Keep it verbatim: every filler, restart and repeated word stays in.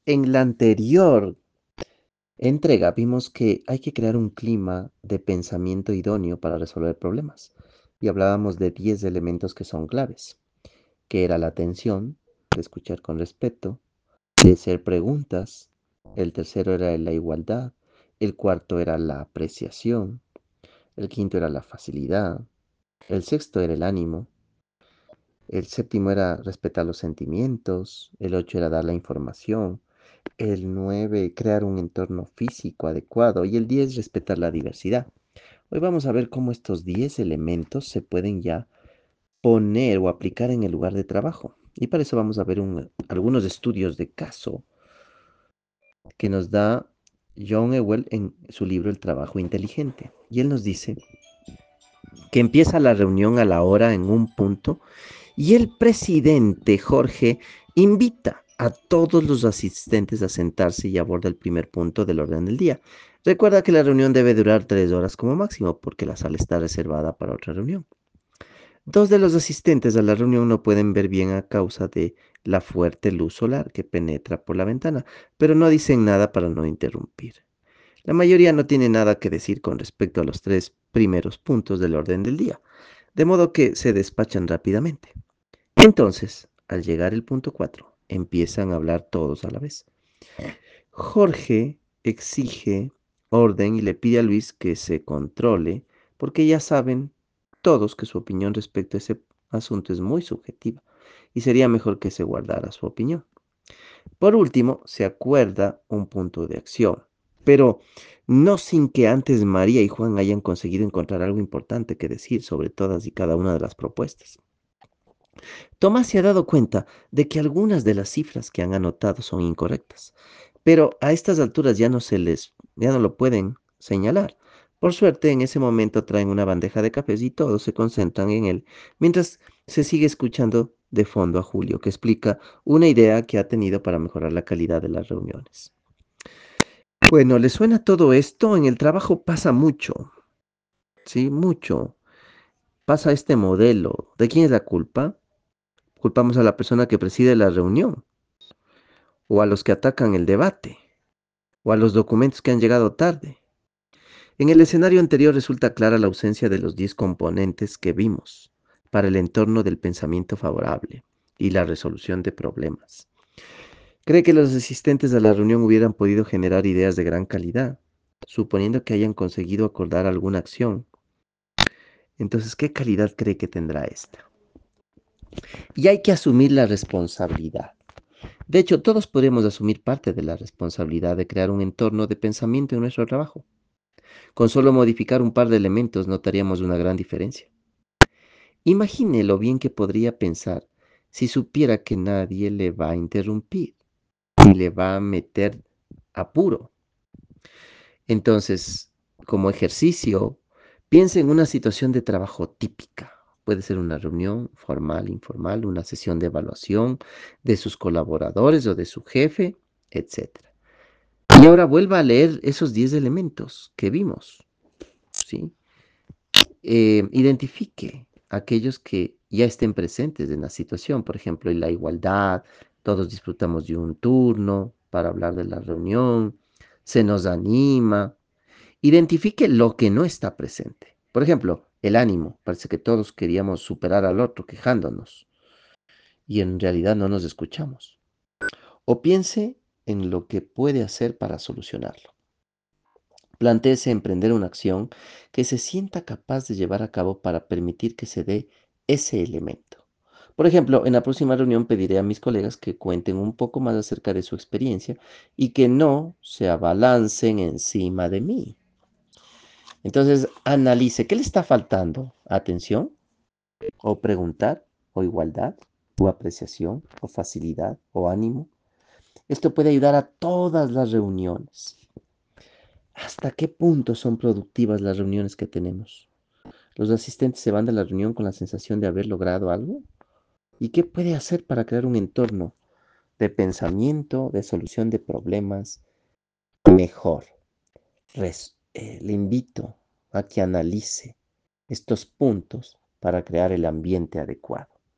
En la anterior entrega vimos que hay que crear un clima de pensamiento idóneo para resolver problemas y hablábamos de diez elementos que son claves, que era la atención, de escuchar con respeto, de hacer preguntas, el tercero era la igualdad, el cuarto era la apreciación, el quinto era la facilidad, el sexto era el ánimo, el séptimo era respetar los sentimientos, el ocho era dar la información, el nueve crear un entorno físico adecuado y el diez respetar la diversidad. Hoy vamos a ver cómo estos diez elementos se pueden ya poner o aplicar en el lugar de trabajo. Y para eso vamos a ver un- algunos estudios de caso que nos da John Ewell en su libro El trabajo inteligente. Y él nos dice que empieza la reunión a la hora en un punto y el presidente Jorge invita a todos los asistentes a sentarse y aborda el primer punto del orden del día. Recuerda que la reunión debe durar tres horas como máximo porque la sala está reservada para otra reunión. Dos de los asistentes a la reunión no pueden ver bien a causa de la fuerte luz solar que penetra por la ventana, pero no dicen nada para no interrumpir. La mayoría no tiene nada que decir con respecto a los tres primeros puntos del orden del día, de modo que se despachan rápidamente. Entonces, al llegar el punto cuatro, empiezan a hablar todos a la vez. Jorge exige orden y le pide a Luis que se controle, porque ya saben todos que su opinión respecto a ese asunto es muy subjetiva y sería mejor que se guardara su opinión. Por último, se acuerda un punto de acción, pero no sin que antes María y Juan hayan conseguido encontrar algo importante que decir sobre todas y cada una de las propuestas. Tomás se ha dado cuenta de que algunas de las cifras que han anotado son incorrectas, pero a estas alturas ya no se les, ya no lo pueden señalar. Por suerte, en ese momento traen una bandeja de cafés y todos se concentran en él, mientras se sigue escuchando de fondo a Julio, que explica una idea que ha tenido para mejorar la calidad de las reuniones. Bueno, ¿le suena todo esto? En el trabajo pasa mucho, ¿sí? Mucho. Pasa este modelo. ¿De quién es la culpa? Culpamos a la persona que preside la reunión, o a los que atacan el debate, o a los documentos que han llegado tarde. En el escenario anterior resulta clara la ausencia de los diez componentes que vimos para el entorno del pensamiento favorable y la resolución de problemas. ¿Cree que los asistentes a la reunión hubieran podido generar ideas de gran calidad, suponiendo que hayan conseguido acordar alguna acción? Entonces, ¿qué calidad cree que tendrá esta? Y hay que asumir la responsabilidad. De hecho, todos podemos asumir parte de la responsabilidad de crear un entorno de pensamiento en nuestro trabajo. Con solo modificar un par de elementos notaríamos una gran diferencia. Imagine lo bien que podría pensar si supiera que nadie le va a interrumpir y le va a meter apuro. Entonces, como ejercicio, piense en una situación de trabajo típica. Puede ser una reunión formal, informal, una sesión de evaluación de sus colaboradores o de su jefe, etcétera. Y ahora vuelva a leer esos diez elementos que vimos, ¿sí? Eh, identifique aquellos que ya estén presentes en la situación, por ejemplo, en la igualdad, todos disfrutamos de un turno para hablar de la reunión, se nos anima. Identifique lo que no está presente. Por ejemplo, el ánimo. Parece que todos queríamos superar al otro quejándonos y en realidad no nos escuchamos. O piense en lo que puede hacer para solucionarlo. Plantéese emprender una acción que se sienta capaz de llevar a cabo para permitir que se dé ese elemento. Por ejemplo, en la próxima reunión pediré a mis colegas que cuenten un poco más acerca de su experiencia y que no se abalancen encima de mí. Entonces, analice qué le está faltando. Atención, o preguntar, o igualdad, o apreciación, o facilidad, o ánimo. Esto puede ayudar a todas las reuniones. ¿Hasta qué punto son productivas las reuniones que tenemos? ¿Los asistentes se van de la reunión con la sensación de haber logrado algo? ¿Y qué puede hacer para crear un entorno de pensamiento, de solución de problemas mejor? Res- eh, le invito a que analice estos puntos para crear el ambiente adecuado.